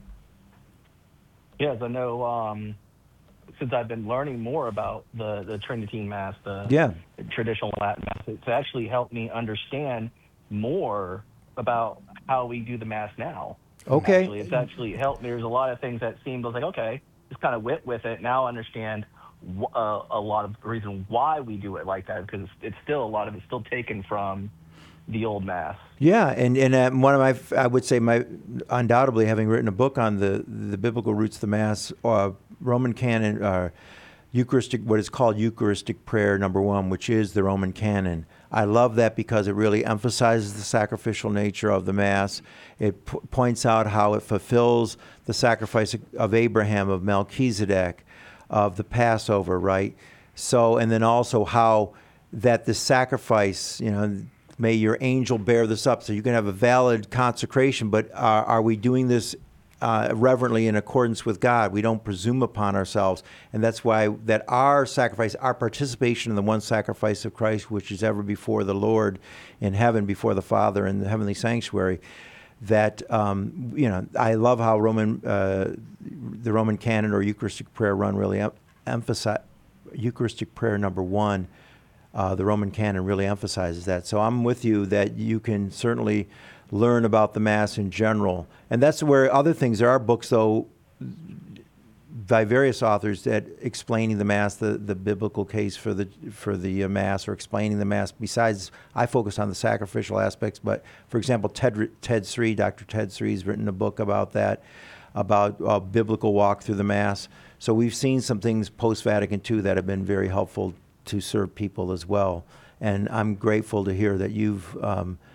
Yes, I know. Um Since I've been learning more about the, the Tridentine Mass, the yeah. traditional Latin Mass, it's actually helped me understand more about how we do the Mass now. Okay. Actually, it's actually helped me. There's a lot of things that seemed, I was like, okay, just kind of went with it. Now I understand uh, a lot of the reason why we do it like that, because it's, it's still, a lot of it's still taken from the old Mass. Yeah, and and uh, one of my, I would say, my undoubtedly having written a book on the the biblical roots of the Mass, uh, Roman canon, uh, Eucharistic, what is called Eucharistic prayer number one, which is the Roman canon. I love that because it really emphasizes the sacrificial nature of the Mass. It p- points out how it fulfills the sacrifice of Abraham, of Melchizedek, of the Passover, right? So, and then also how that the sacrifice, you know, may your angel bear this up. So you can have a valid consecration, but are, are we doing this uh, reverently in accordance with God? We don't presume upon ourselves. And that's why that our sacrifice, our participation in the one sacrifice of Christ, which is ever before the Lord in heaven, before the Father in the heavenly sanctuary, that, um, you know, I love how Roman, uh, the Roman canon or Eucharistic prayer run really em- emphasize Eucharistic prayer number one. Uh, the Roman canon really emphasizes that. So I'm with you that you can certainly learn about the Mass in general. And that's where other things, there are books, though, by various authors that explaining the Mass, the, the biblical case for the for the uh, Mass, or explaining the Mass. Besides, I focus on the sacrificial aspects, but for example, Ted, Ted Sri, Doctor Ted Sri has written a book about that, about uh, biblical walk through the Mass. So we've seen some things post-Vatican two that have been very helpful to serve people as well. And I'm grateful to hear that you've um,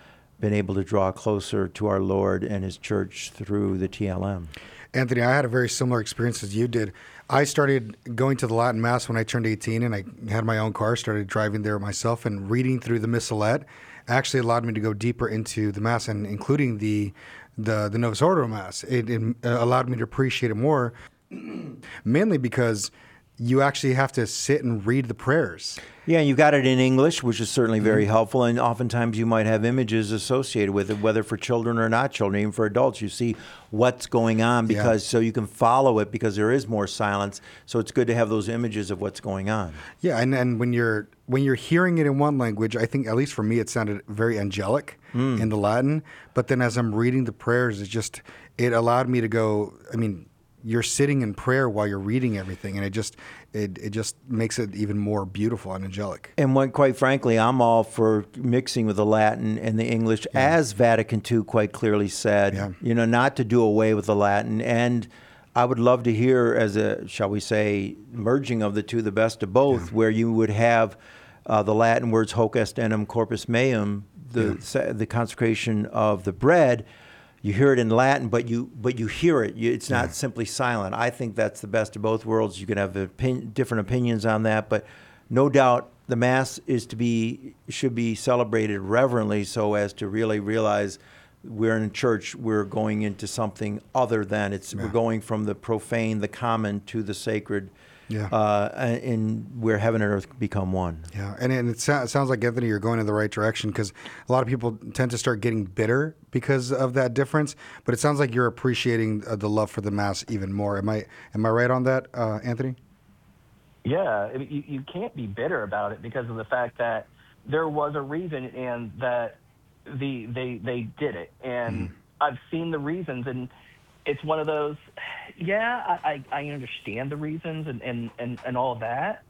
been able to draw closer to our Lord and His church through the T L M. Anthony, I had a very similar experience as you did. I started going to the Latin Mass when I turned eighteen, and I had my own car, started driving there myself, and reading through the Missalette actually allowed me to go deeper into the Mass, and including the the, the Novus Ordo Mass. It, it allowed me to appreciate it more, mainly because you actually have to sit and read the prayers. Yeah, you got it in English, which is certainly very mm-hmm. helpful, and oftentimes you might have images associated with it, whether for children or not children, even for adults. You see what's going on because yeah. so you can follow it because there is more silence. So it's good to have those images of what's going on. Yeah, and, and when you're when you're hearing it in one language, I think at least for me it sounded very angelic mm. in the Latin. But then as I'm reading the prayers, it just it allowed me to go. I mean. You're sitting in prayer while you're reading everything, and it just it, it just makes it even more beautiful and angelic. And when, quite frankly, I'm all for mixing with the Latin and the English, yeah. as Vatican Two quite clearly said, yeah. you know, not to do away with the Latin. And I would love to hear, as a, shall we say, merging of the two, the best of both, yeah. where you would have uh, the Latin words hoc est enim corpus meum, the yeah. the consecration of the bread. You hear it in Latin, but you but you hear it. You, it's not yeah. simply silent. I think that's the best of both worlds. You can have opin- different opinions on that, but no doubt the Mass is to be should be celebrated reverently, so as to really realize we're in church. We're going into something other than it's. Yeah. We're going from the profane, the common, to the sacred. Yeah, uh, and where heaven and earth become one. Yeah, and, and it, so, it sounds like, Anthony, you're going in the right direction, because a lot of people tend to start getting bitter because of that difference. But it sounds like you're appreciating uh, the love for the Mass even more. Am I am I right on that, uh, Anthony? Yeah, you, you can't be bitter about it because of the fact that there was a reason, and that the they they did it, and mm. I've seen the reasons, and it's one of those. Yeah, I, I understand the reasons and, and, and, and all of that,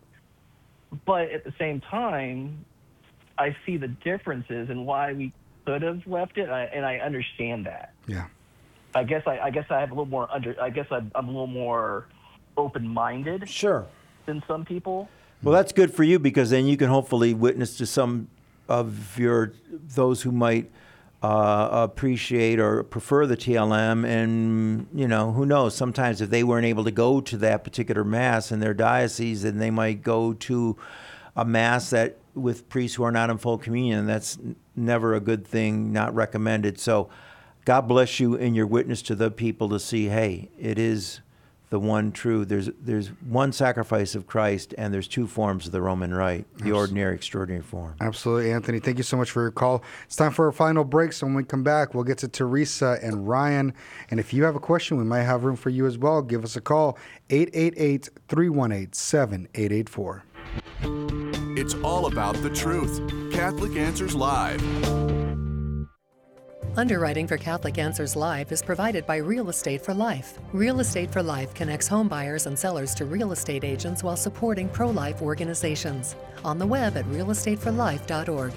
but at the same time, I see the differences and why we could have left it, I, and I understand that. Yeah. I guess I, I guess I have a little more under. I guess I'm, I'm a little more open-minded. Sure. Than some people. Well, that's good for you, because then you can hopefully witness to some of your those who might. Uh, appreciate or prefer the T L M, and you know, who knows, sometimes if they weren't able to go to that particular Mass in their diocese, then they might go to a Mass that with priests who are not in full communion, and that's never a good thing, not recommended. So God bless you in your witness to the people to see, hey, it is the one true, there's there's one sacrifice of Christ, and there's two forms of the Roman Rite, the Absolutely. ordinary, extraordinary form. Absolutely, Anthony. Thank you so much for your call. It's time for our final break, so when we come back, we'll get to Teresa and Ryan. And if you have a question, we might have room for you as well. Give us a call, eight eight eight, three one eight, seven eight eight four. It's all about the truth. Catholic Answers Live. Underwriting for Catholic Answers Live is provided by Real Estate for Life. Real Estate for Life connects home buyers and sellers to real estate agents while supporting pro-life organizations. On the web at real estate for life dot org.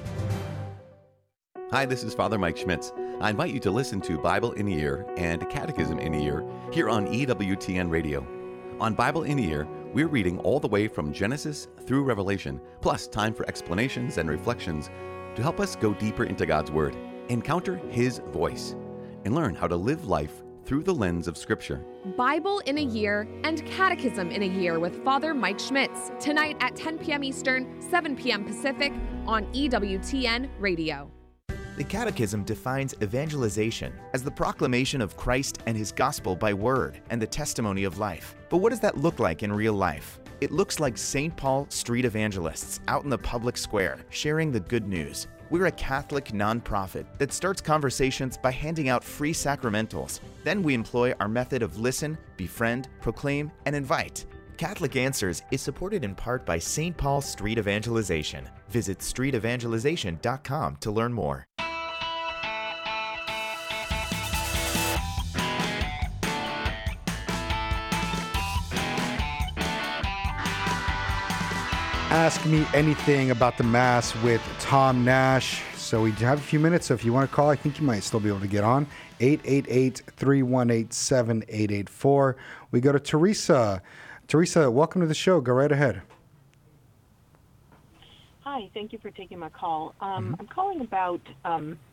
Hi, this is Father Mike Schmitz. I invite you to listen to Bible in a Year and Catechism in a Year here on E W T N Radio. On Bible in a Year, we're reading all the way from Genesis through Revelation, plus time for explanations and reflections to help us go deeper into God's Word. Encounter His voice and learn how to live life through the lens of Scripture. Bible in a Year and Catechism in a Year with Father Mike Schmitz, tonight at ten p.m. Eastern, seven p.m. Pacific on E W T N Radio. The Catechism defines evangelization as the proclamation of Christ and His gospel by word and the testimony of life. But what does that look like in real life? It looks like Saint Paul street evangelists out in the public square sharing the good news. We're a Catholic nonprofit that starts conversations by handing out free sacramentals. Then we employ our method of listen, befriend, proclaim, and invite. Catholic Answers is supported in part by Saint Paul Street Evangelization. Visit street evangelization dot com to learn more. Ask Me Anything About the Mass with Tom Nash. So we have a few minutes, so if you want to call, I think you might still be able to get on. eight eight eight, three one eight, seven eight eight four. We go to Teresa. Teresa, welcome to the show. Go right ahead. Hi, thank you for taking my call. Um, mm-hmm. I'm calling about um,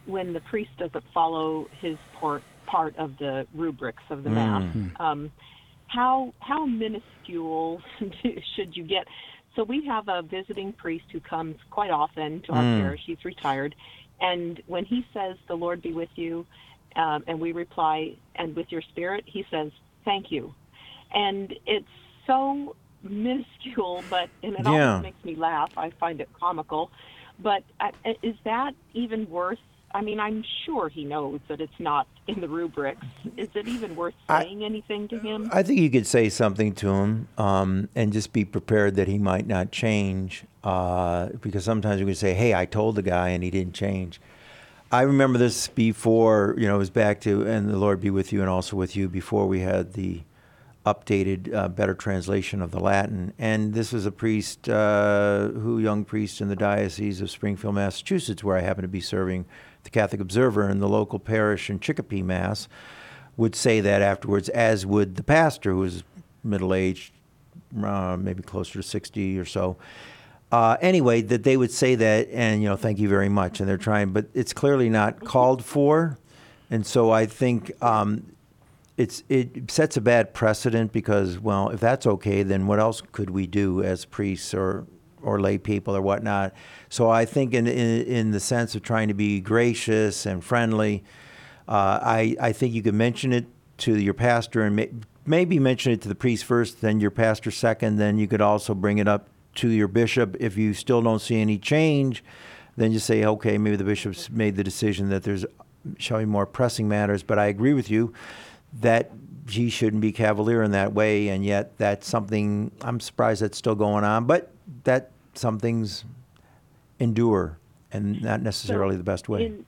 when the priest doesn't follow his part part of the rubrics of the Mm. Mass, um, how how minuscule should you get? So we have a visiting priest who comes quite often to our Mm. parish. He's retired, and when he says, "The Lord be with you," um, and we reply, "And with your spirit," he says, "Thank you," and it's so minuscule, but and it Yeah. always makes me laugh. I find it comical, but uh, is that even worth? I mean, I'm sure he knows that it's not in the rubrics. Is it even worth saying anything to him? I think you could say something to him um, and just be prepared that he might not change uh, because sometimes you can say, hey, I told the guy and he didn't change. I remember this before, you know, it was back to, and the Lord be with you and also with you, before we had the updated, uh, better translation of the Latin. And this was a priest, uh, who, young priest in the Diocese of Springfield, Massachusetts, where I happen to be serving the Catholic Observer in the local parish in Chicopee, Mass, would say that afterwards, as would the pastor, who was middle-aged, uh, maybe closer to sixty or so. Uh, anyway, that they would say that, and, you know, thank you very much, and they're trying, but it's clearly not called for. And so I think um, it's it sets a bad precedent because, well, if that's okay, then what else could we do as priests or or lay people or whatnot? So I think in in, in the sense of trying to be gracious and friendly, uh, I, I think you could mention it to your pastor and may, maybe mention it to the priest first, then your pastor second, then you could also bring it up to your bishop. If you still don't see any change, then you say, okay, maybe the bishop's made the decision that there's shall be more pressing matters. But I agree with you that he shouldn't be cavalier in that way, and yet that's something, I'm surprised that's still going on, but that some things endure and not necessarily So the best way. in-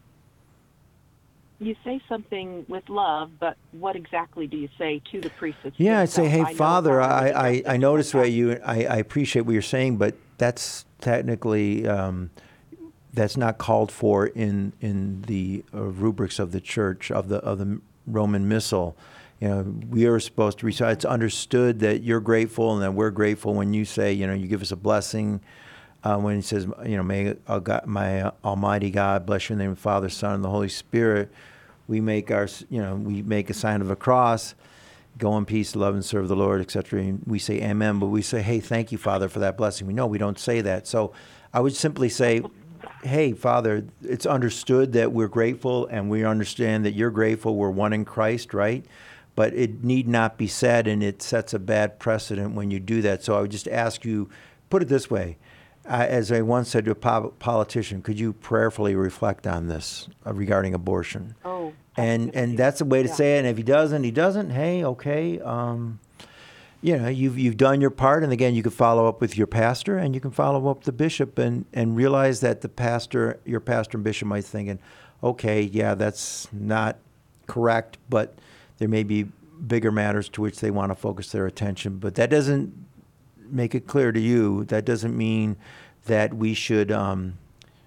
you say something with love, but what exactly do you say to the priest? that's Yeah, doing I'd say, so? hey, I know Father, how I, to I, address I it noticed like what you, I, I appreciate what you're saying, but that's technically, um, that's not called for in in the uh, rubrics of the church, of the of the Roman Missal. You know, we are supposed to recite. It's understood that you're grateful and that we're grateful when you say, you know, you give us a blessing. Uh, when he says, you know, may uh, God, my uh, Almighty God bless you in the name of the Father, Son, and the Holy Spirit. We make our, you know, we make a sign of a cross. Go in peace, love and serve the Lord, et cetera. And we say amen, but we say, hey, thank you, Father, for that blessing. We know we don't say that. So I would simply say, hey, Father, it's understood that we're grateful and we understand that you're grateful. We're one in Christ, right? But it need not be said, and it sets a bad precedent when you do that. So I would just ask you, put it this way. Uh, as I once said to a po- politician, could you prayerfully reflect on this uh, regarding abortion? Oh. And and that's the way to Yeah. say it. And if he doesn't, he doesn't. Hey, okay. Um, you know, you've you've done your part. And again, you can follow up with your pastor, and you can follow up with the bishop, and and realize that the pastor, your pastor and bishop, might be thinking, okay, yeah, that's not correct, but there may be bigger matters to which they want to focus their attention. But that doesn't make it clear to you. That doesn't mean that we should um,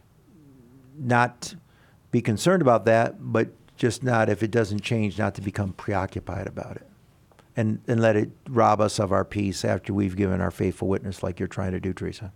not be concerned about that, but just not, if it doesn't change, not to become preoccupied about it. And and let it rob us of our peace after we've given our faithful witness like you're trying to do, Teresa.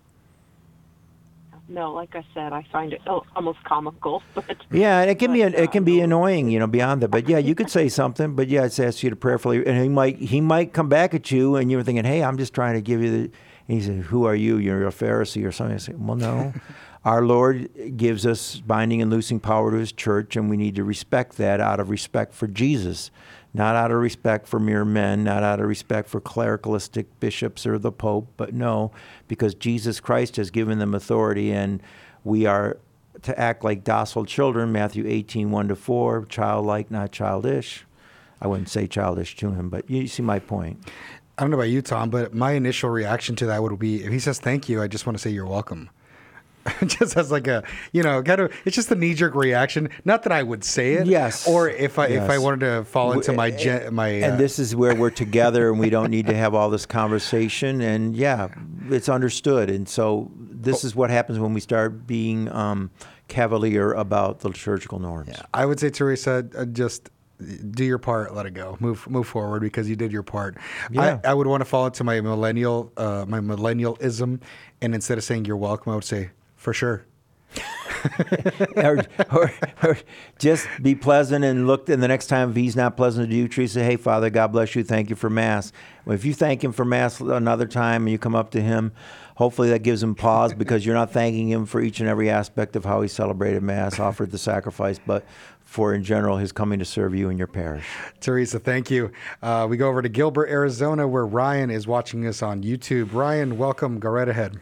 No, like I said, I find it oh, almost comical. But Yeah, and it can be it can be annoying, you know, beyond that. But yeah, you could say something. But yeah, I'd ask you to prayerfully, and he might he might come back at you, and you're thinking, hey, I'm just trying to give you the. And he said, who are you? You're a Pharisee or something. I say, well, no. Our Lord gives us binding and loosing power to his church, and we need to respect that out of respect for Jesus, not out of respect for mere men, not out of respect for clericalistic bishops or the Pope, but no, because Jesus Christ has given them authority, and we are to act like docile children, Matthew eighteen, one to four, childlike, not childish. I wouldn't say childish to him, but you see my point. I don't know about you, Tom, but my initial reaction to that would be, if he says thank you, I just want to say you're welcome. Just as like a, you know, kind of, it's just a knee-jerk reaction. Not that I would say it. Yes. Or if I Yes. if I wanted to fall into my gen, my. And uh, this is where we're together, and we don't need to have all this conversation. And yeah, it's understood. And so this is what happens when we start being um, cavalier about the liturgical norms. Yeah, I would say, Teresa, uh, just do your part, let it go, move move forward, because you did your part. Yeah. I, I would want to fall into my millennial uh, my millennialism, and instead of saying you're welcome, I would say for sure. or, or, or just be pleasant and look, and the next time if he's not pleasant to you, Teresa, hey, Father, God bless you, thank you for Mass. Well, if you thank him for Mass another time and you come up to him, hopefully that gives him pause because you're not thanking him for each and every aspect of how he celebrated Mass, offered the sacrifice, but for, in general, his coming to serve you in your parish. Teresa, thank you. Uh, we go over to Gilbert, Arizona, where Ryan is watching us on YouTube. Ryan, welcome. Go right ahead.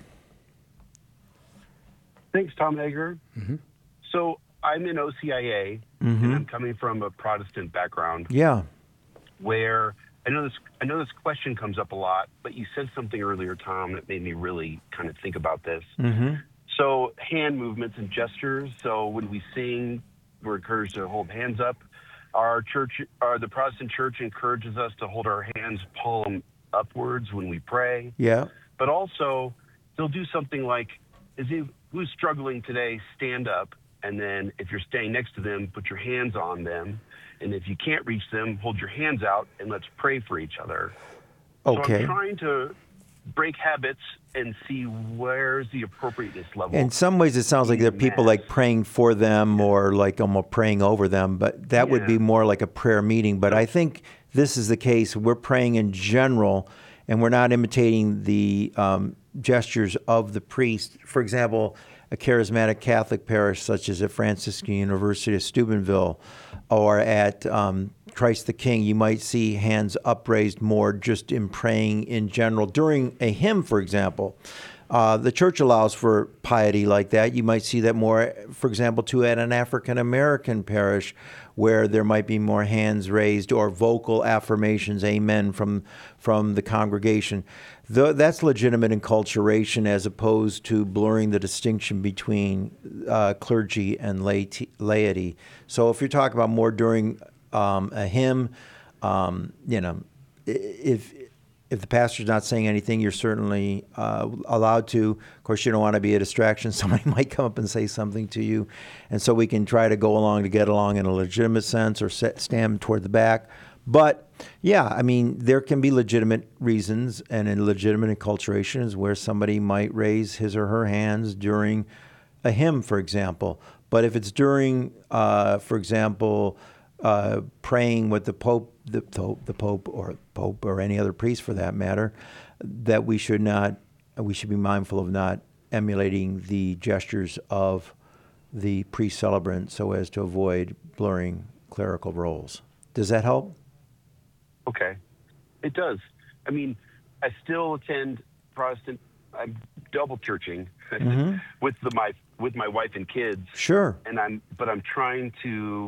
Thanks, Tom Hager. Mm-hmm. So I'm in O C I A, Mm-hmm. and I'm coming from a Protestant background. Yeah. Where I know this, I know this question comes up a lot, but you said something earlier, Tom, that made me really kind of think about this. Mm-hmm. So hand movements and gestures. So when we sing, we're encouraged to hold hands up. Our church, uh, the Protestant church encourages us to hold our hands palm upwards when we pray. Yeah. But also, they'll do something like, is he, who's struggling today, stand up. And then if you're staying next to them, put your hands on them. And if you can't reach them, hold your hands out and let's pray for each other. Okay. So I'm trying to break habits and see where's the appropriateness level. In some ways, it sounds like there are people like praying for them or like almost praying over them, but that would be more like a prayer meeting. But I think this is the case. We're praying in general, and we're not imitating the um, gestures of the priest. For example, a charismatic Catholic parish such as at Franciscan University of Steubenville or at um, Christ the King, you might see hands upraised more just in praying in general. During a hymn, for example, uh, the church allows for piety like that. You might see that more, for example, too, at an African-American parish where there might be more hands raised or vocal affirmations, amen, from from the congregation. The, that's legitimate enculturation as opposed to blurring the distinction between uh, clergy and laity, laity. So if you're talking about more during um, a hymn, um, you know, if if the pastor's not saying anything, you're certainly uh, allowed to. Of course, you don't want to be a distraction. Somebody might come up and say something to you. And so we can try to go along to get along in a legitimate sense or set, stand toward the back. But, yeah, I mean, there can be legitimate reasons, and in legitimate enculturation is where somebody might raise his or her hands during a hymn, for example. But if it's during, uh, for example, uh, praying with the Pope, the, the Pope or Pope or any other priest for that matter, that we should not, we should be mindful of not emulating the gestures of the priest celebrant so as to avoid blurring clerical roles. Does that help? Okay. It does. I mean, I still attend Protestant, I'm double churching Mm-hmm. with the, my with my wife and kids. Sure. And I'm but I'm trying to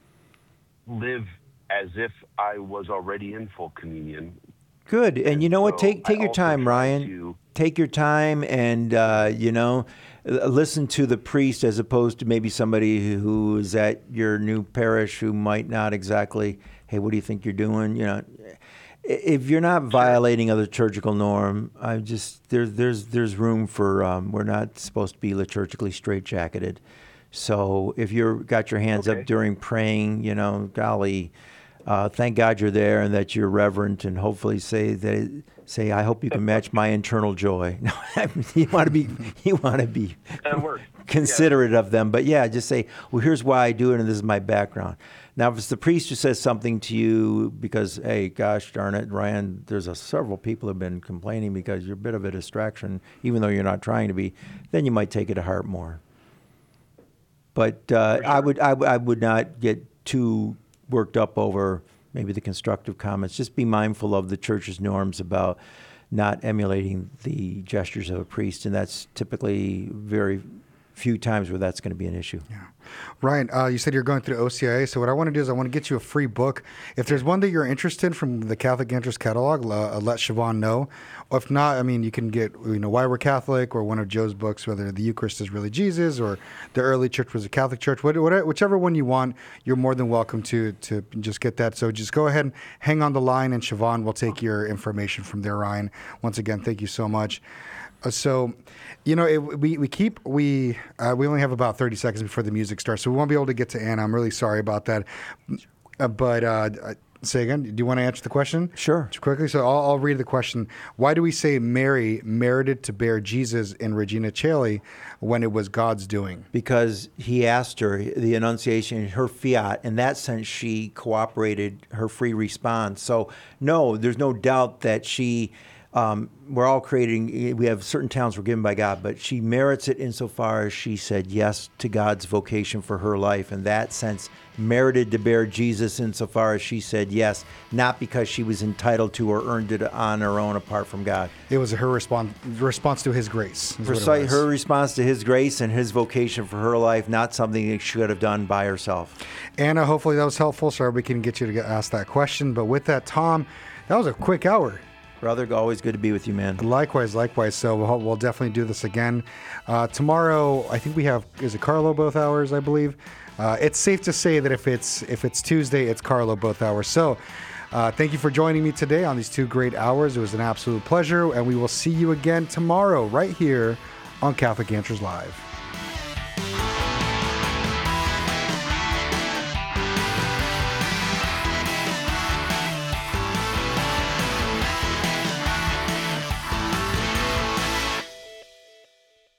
live as if I was already in full communion. Good. And you know what? so Take take I your also time, try Ryan. to- Take your time and, uh, you know, uh, listen to the priest as opposed to maybe somebody who is at your new parish who might not exactly, hey, what do you think you're doing? You know, if you're not violating a liturgical norm, I just, there's there's there's room for, um, we're not supposed to be liturgically straitjacketed. So if you've got your hands Okay. up during praying, you know, golly, uh, thank God you're there and that you're reverent, and hopefully say that say I hope you can match my internal joy. No, you want to be you want to be That works. considerate of them, but yeah, just say, well, here's why I do it, and this is my background. Now, if it's the priest who says something to you because, hey, gosh darn it, Ryan, there's a, several people have been complaining because you're a bit of a distraction, even though you're not trying to be, then you might take it to heart more. But uh, I would I, w- I would not get too worked up over maybe the constructive comments. Just be mindful of the church's norms about not emulating the gestures of a priest, and that's typically very few times where that's going to be an issue. Yeah. Ryan, uh, you said you're going through O C I A, so what I want to do is I want to get you a free book. If there's one that you're interested in from the Catholic Answers catalog, uh, let Siobhan know. Or if not, I mean, you can get, you know, Why We're Catholic or one of Joe's books, whether The Eucharist is Really Jesus or The Early Church Was a Catholic Church. What, what, whichever one you want, you're more than welcome to to just get that. So just go ahead and hang on the line, and Siobhan will take your information from there, Ryan. Once again, thank you so much. Uh, so, you know, it, we we keep we uh, we only have about thirty seconds before the music starts, so we won't be able to get to Anna. I'm really sorry about that, uh, but uh, Say again. Do you want to answer the question? Sure. Just quickly. So I'll, I'll read the question. Why do we say Mary merited to bear Jesus in Regina Caeli when it was God's doing? Because he asked her, the Annunciation, her fiat. In that sense, she cooperated, her free response. So no, there's no doubt that she... Um, we're all creating, we have certain talents we're given by God, but she merits it insofar as she said yes to God's vocation for her life. In that sense, merited to bear Jesus insofar as she said yes, not because she was entitled to or earned it on her own apart from God. It was her response response to his grace. Precise, her response to his grace and his vocation for her life, not something that she could have done by herself. Anna, hopefully that was helpful. Sorry we can get you to get, ask that question. But with that, Tom, that was a quick hour. Brother, always good to be with you, man. Likewise, likewise. So we'll, we'll definitely do this again. Uh, tomorrow, I think we have, is it Carlo both hours, I believe? Uh, it's safe to say that if it's if it's Tuesday, it's Carlo both hours. So uh, thank you for joining me today on these two great hours. It was an absolute pleasure, and we will see you again tomorrow right here on Catholic Answers Live.